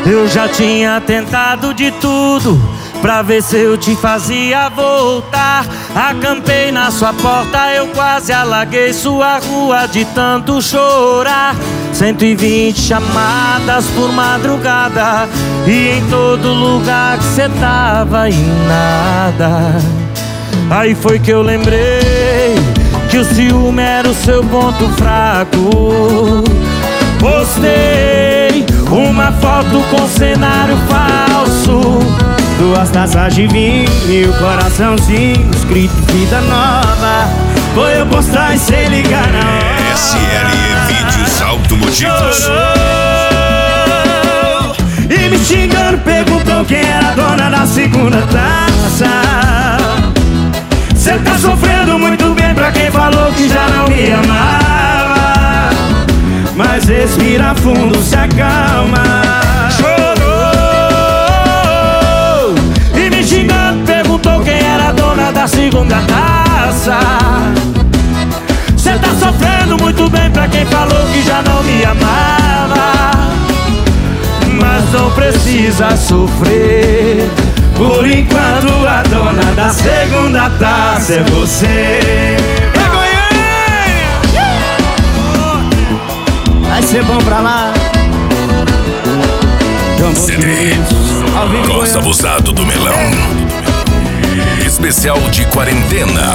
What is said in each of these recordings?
Eu já tinha tentado de tudo pra ver se eu te fazia voltar. Acampei na sua porta, eu quase alaguei sua rua de tanto chorar. 120 chamadas por madrugada, e em todo lugar que cê tava e nada. Aí foi que eu lembrei que o ciúme era o seu ponto fraco. Postei uma foto com cenário falso, 2 taças de vinho e o coraçãozinho escrito vida nova. Foi eu postar e sem ligar na hora. SLE Vídeos Automotivos. E me xingando perguntou quem era a dona da segunda taça. Cê tá sofrendo muito bem pra quem falou que já não me amava. Mas respira fundo, se acalma. Chorou e me xingando perguntou quem era a dona da segunda taça. Cê tá sofrendo muito bem pra quem falou que já não me amava. Mas não precisa sofrer, por enquanto a dona da segunda taça é você. Vai ser bom pra lá. CD Costa Abusado do Melão. Especial de quarentena.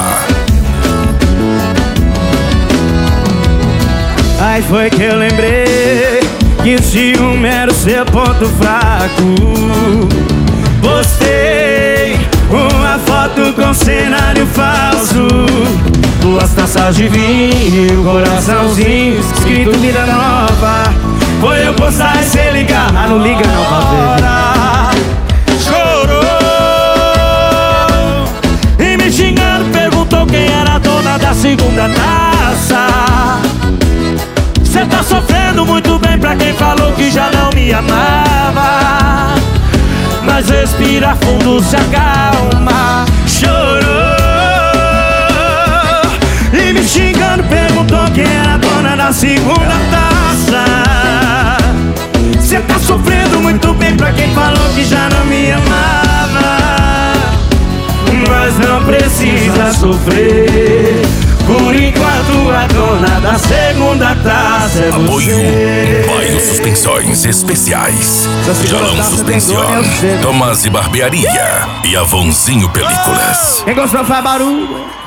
Aí foi que eu lembrei que o ciúme era o seu ponto fraco. Postei uma foto com cenário falso, 2 taças de vinho e um coraçãozinho escrito vida nova. Foi eu postar e cê ligar, mas não liga não pra ver. Chorou e me xingando perguntou quem era a dona da segunda taça. Cê tá sofrendo muito bem pra quem falou que já não me amava. Mas respira fundo, se acalma. Chorou e me xingando perguntou quem era a dona da segunda taça. Cê tá sofrendo muito bem pra quem falou que já não me amava. Mas não precisa sofrer, por enquanto a dona da segunda taça é você. Apoio Bairro Suspensões Especiais, Jalão Suspensão, Tomás e Barbearia e Avonzinho Películas. Quem gostou faz barulho.